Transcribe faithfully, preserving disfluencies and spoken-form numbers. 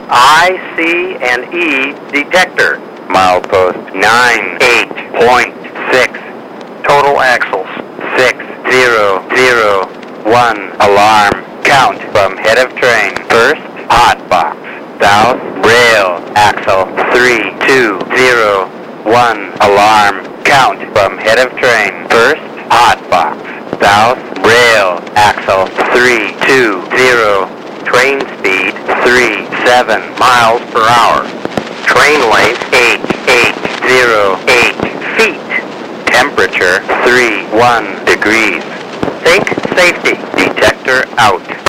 I, C, and E detector. Milepost nine eight point six. Total axles six zero zero one. Alarm. Count from head of train. First, hot box. South, rail, axle three two zero one. Alarm. Count from head of train. First, hot box. South, rail, axle three two zero. Train speed three seven miles per hour. Train length eight eight zero eight feet. Temperature three one degrees. Think safety. Detector out.